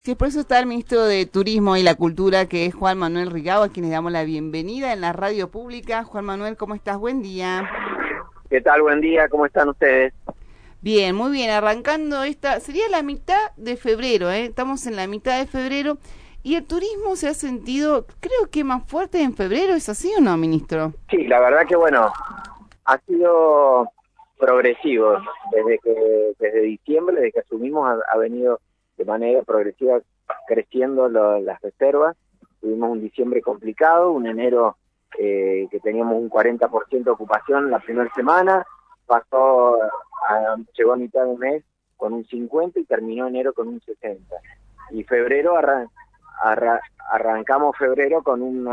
Sí, por eso está el ministro de Turismo y la Cultura, que es Juan Manuel Rigau, a quien le damos la bienvenida en la radio pública. Juan Manuel, ¿cómo estás? Buen día. ¿Qué tal? Buen día, ¿cómo están ustedes? Bien, muy bien, arrancando sería la mitad de febrero, ¿eh? Estamos en la mitad de febrero y el turismo se ha sentido, creo que más fuerte en febrero, ¿es así o no, ministro? Sí, la verdad que bueno, ha sido progresivo desde diciembre, desde que asumimos, ha venido de manera progresiva creciendo las reservas. Tuvimos un diciembre complicado, un enero que teníamos un 40% de ocupación la primera semana, llegó a mitad de mes con un 50 y terminó enero con un 60. Y febrero arrancamos febrero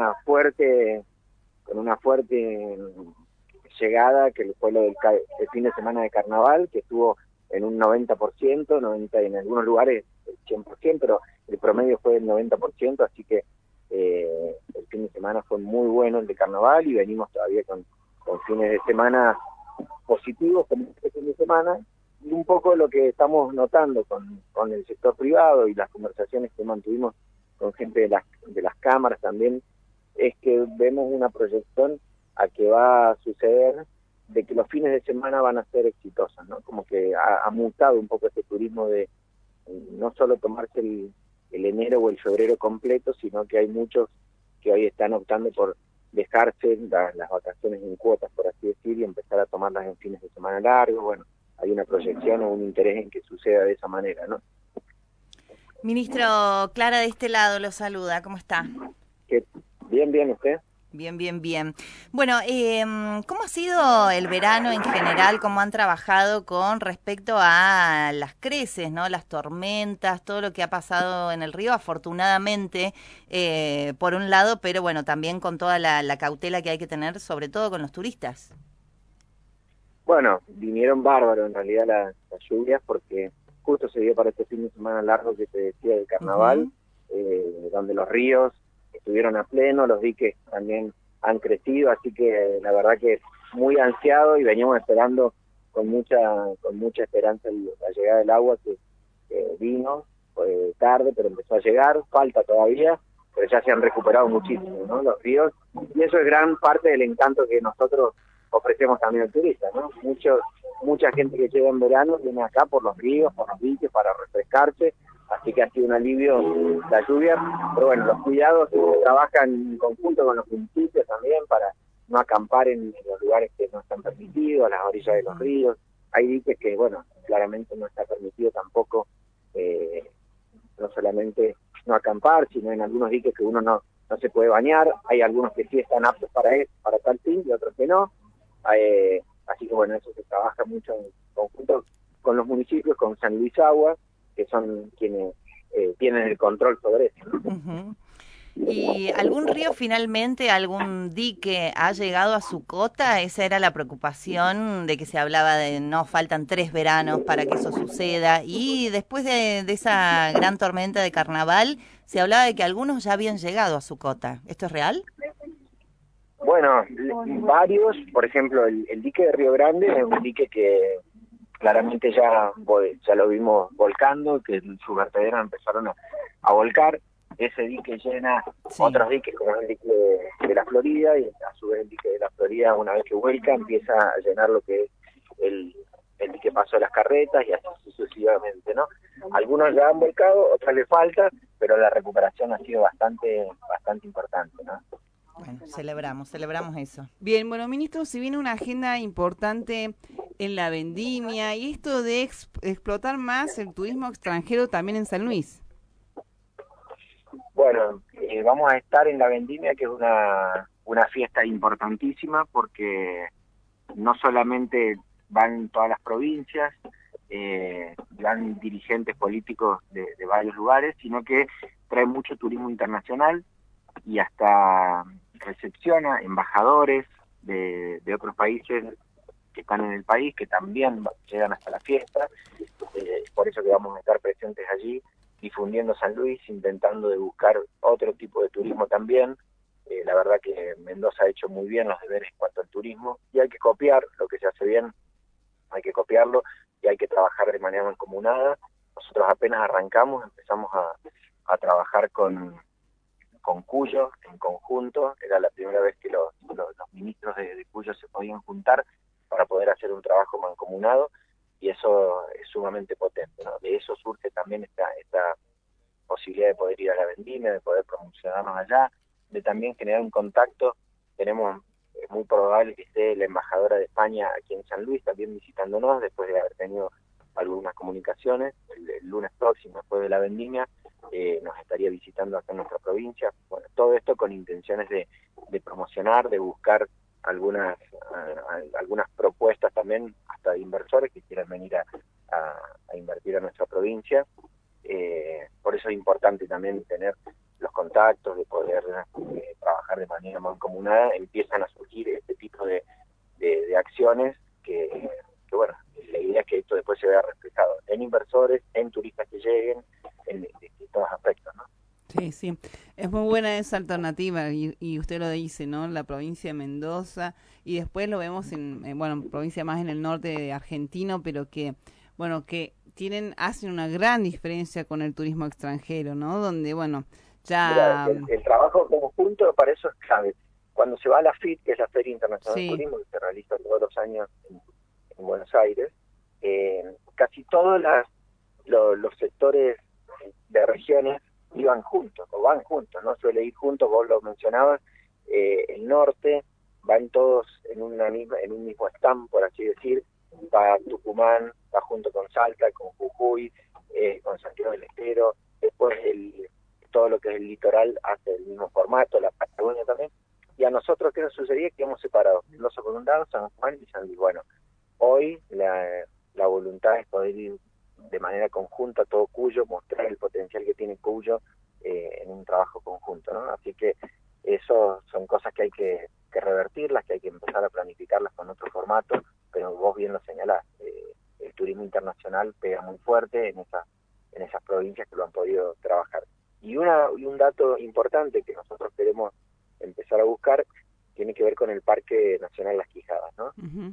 con una fuerte llegada, que fue el fin de semana de carnaval, que estuvo en un 90%, 90 en algunos lugares el 100%, pero el promedio fue del 90%, así que el fin de semana fue muy bueno el de carnaval y venimos todavía con fines de semana positivos, como este fin de semana, y un poco lo que estamos notando con el sector privado y las conversaciones que mantuvimos con gente de las cámaras también, es que vemos una proyección a que va a suceder de que los fines de semana van a ser exitosos, ¿no? Como que ha mutado un poco este turismo de no solo tomarse el enero o el febrero completo, sino que hay muchos que hoy están optando por dejarse las vacaciones en cuotas, por así decir, y empezar a tomarlas en fines de semana largos. Bueno, hay una proyección o un interés en que suceda de esa manera, ¿no? Ministro, Clara de este lado lo saluda, ¿cómo está? Que, bien, bien, usted. Bien, bien, bien. Bueno, ¿cómo ha sido el verano en general? ¿Cómo han trabajado con respecto a las creces, ¿no? Las tormentas, todo lo que ha pasado en el río, afortunadamente, por un lado, pero bueno, también con toda la cautela que hay que tener, sobre todo con los turistas. Bueno, vinieron bárbaros en realidad las lluvias, porque justo se dio para este fin de semana largo que te decía del carnaval, Ujú. donde los ríos estuvieron a pleno, los diques también han crecido, así que la verdad que muy ansiado, y veníamos esperando con mucha esperanza la llegada del agua que vino tarde, pero empezó a llegar, falta todavía, pero ya se han recuperado muchísimo, ¿no? Los ríos, y eso es gran parte del encanto que nosotros ofrecemos también al turista, ¿no? Mucha gente que llega en verano viene acá por los ríos, por los diques, para refrescarse, así que ha sido un alivio la lluvia, pero bueno, los cuidados se trabajan en conjunto con los municipios también para no acampar en los lugares que no están permitidos, a las orillas de los ríos. Hay diques que, bueno, claramente no está permitido tampoco, no solamente no acampar, sino en algunos diques que uno no se puede bañar. Hay algunos que sí están aptos para tal fin y otros que no. Así que bueno, eso se trabaja mucho en conjunto con los municipios, con San Luis Agua, que son quienes tienen el control sobre eso, ¿no? Ujú. ¿Y algún río finalmente, algún dique ha llegado a su cota? Esa era la preocupación de que se hablaba de no, faltan 3 veranos para que eso suceda. Y después de esa gran tormenta de carnaval, se hablaba de que algunos ya habían llegado a su cota. ¿Esto es real? Bueno, varios, por ejemplo, el dique de Río Grande es un dique que claramente ya lo vimos volcando, que sus vertederos empezaron a volcar. Ese dique llena Sí. otros diques, como el dique de la Florida, y a su vez el dique de la Florida, una vez que vuelca, empieza a llenar lo que es el dique Paso de las Carretas, y así sucesivamente, ¿no? Algunos ya han volcado, otros le falta, pero la recuperación ha sido bastante importante, ¿no? Bueno, celebramos eso. Bien, bueno, ministro, si viene una agenda importante en la vendimia y esto de explotar más el turismo extranjero también en San Luis. Bueno, vamos a estar en la Vendimia, que es una fiesta importantísima, porque no solamente van todas las provincias, van dirigentes políticos de varios lugares, sino que trae mucho turismo internacional y hasta recepciona embajadores de otros países que están en el país, que también llegan hasta la fiesta. Por eso que vamos a estar presentes allí, difundiendo San Luis, intentando de buscar otro tipo de turismo también. La verdad que Mendoza ha hecho muy bien los deberes en cuanto al turismo, y hay que copiar lo que se hace bien, hay que copiarlo, y hay que trabajar de manera mancomunada nosotros apenas arrancamos, empezamos a trabajar con Cuyo en conjunto. Era la primera vez que los ministros de Cuyo se podían juntar para poder hacer un trabajo mancomunado, y eso es sumamente potente, ¿no? De eso surge también esta posibilidad de poder ir a la vendimia, de poder promocionarnos allá, de también generar un contacto. Tenemos, es muy probable que esté la embajadora de España aquí en San Luis también visitándonos, después de haber tenido algunas comunicaciones. El lunes próximo, después de la vendimia, nos estaría visitando acá en nuestra provincia. Bueno, todo esto con intenciones de promocionar, de buscar algunas propuestas también, hasta de inversores que quieran venir a invertir a nuestra provincia. Por eso es importante también tener los contactos, de poder trabajar de manera mancomunada. Empiezan a surgir este tipo de acciones que bueno, la idea es que esto después se vea reflejado en inversores, en turistas que lleguen, en distintos aspectos, ¿no? Sí, sí, es muy buena esa alternativa y usted lo dice, ¿no? La provincia de Mendoza, y después lo vemos bueno, provincia más en el norte de Argentino, pero que, bueno, que hacen una gran diferencia con el turismo extranjero, ¿no? Donde, bueno, ya... Mira, el trabajo conjunto para eso es clave. Cuando se va a la FIT, que es la Feria Internacional Sí. de Turismo, que se realiza todos los años en Buenos Aires, casi todos los sectores de regiones iban juntos, o van juntos, ¿no? Suele ir juntos, vos lo mencionabas, el norte, van todos en un mismo stand, por así decir. Va Tucumán, va junto con Salta, con Jujuy, con Santiago del Estero. Después todo lo que es el litoral hace el mismo formato, la Patagonia también. Y a nosotros, ¿qué nos sucedía? Que íbamos separados, Mendoza por un lado, San Juan y San Luis. Bueno, hoy la voluntad es poder ir de manera conjunta a todo Cuyo, mostrar el potencial que tiene Cuyo en un trabajo conjunto, ¿no? Así que eso son cosas que hay que revertirlas, que hay que empezar a planificarlas con otro formato, pero vos bien lo señalás, el turismo internacional pega muy fuerte en esas provincias que lo han podido trabajar. Y un dato importante que nosotros queremos empezar a buscar tiene que ver con el Parque Nacional Las Quijadas, ¿no? Uh-huh.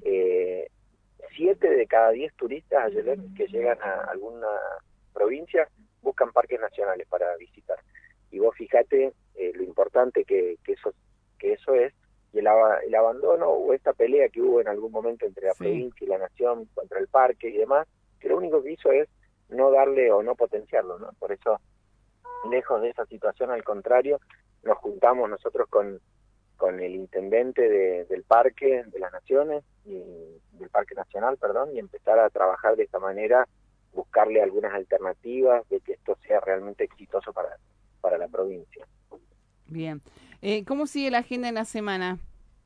7 de cada 10 turistas ayelenes que llegan a alguna provincia buscan parques nacionales para visitar. Y vos fíjate lo importante que eso es, y el abandono o esta pelea que hubo en algún momento entre la provincia y la nación contra el parque y demás, que lo único que hizo es no darle o no potenciarlo, ¿no? Por eso, lejos de esa situación, al contrario, nos juntamos nosotros con el intendente del Parque de las Naciones, del Parque Nacional, y empezar a trabajar de esta manera, buscarle algunas alternativas de que esto sea realmente exitoso para la provincia. Bien. ¿Cómo sigue la agenda en la semana?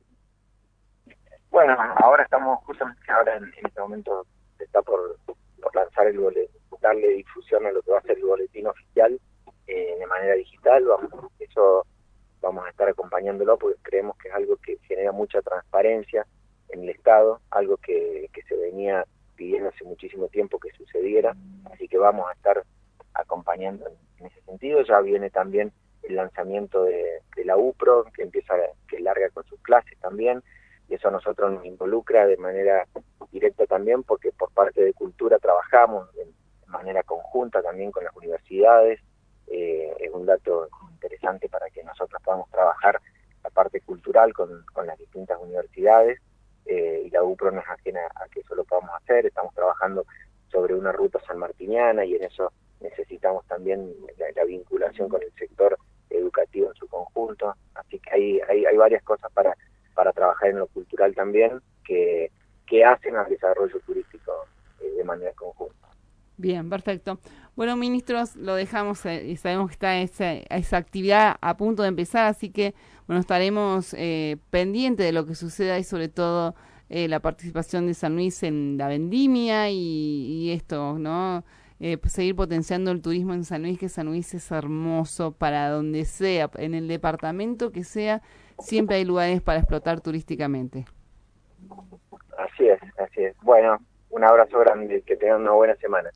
Bueno, ahora estamos justamente, en este momento se está por lanzar darle difusión a lo que va a ser el boletín oficial de manera digital. Eso vamos a estar acompañándolo porque creemos que es algo que genera mucha transparencia en el Estado, algo que se venía pidiendo hace muchísimo tiempo que sucediera, así que vamos a estar acompañando en ese sentido. Ya viene también el lanzamiento de la UPRO, que larga con sus clases también, y eso a nosotros nos involucra de manera directa también, porque por parte de Cultura trabajamos de manera conjunta también con las universidades. Es un dato interesante para que nosotros podamos trabajar la parte cultural con las distintas universidades, y la UPRO no es ajena a que eso lo podamos hacer. Estamos trabajando sobre una ruta sanmartiniana y en eso necesitamos también la vinculación con el sector educativo en su conjunto, así que hay varias cosas para trabajar en lo cultural también que hacen al desarrollo turístico de manera conjunta. Bien, perfecto. Bueno, ministros, lo dejamos y sabemos que está esa actividad a punto de empezar, así que bueno, estaremos pendientes de lo que suceda y sobre todo la participación de San Luis en la vendimia y esto, ¿no? Pues seguir potenciando el turismo en San Luis, que San Luis es hermoso para donde sea, en el departamento que sea, siempre hay lugares para explotar turísticamente. Así es. Bueno, un abrazo grande, que tengan una buena semana.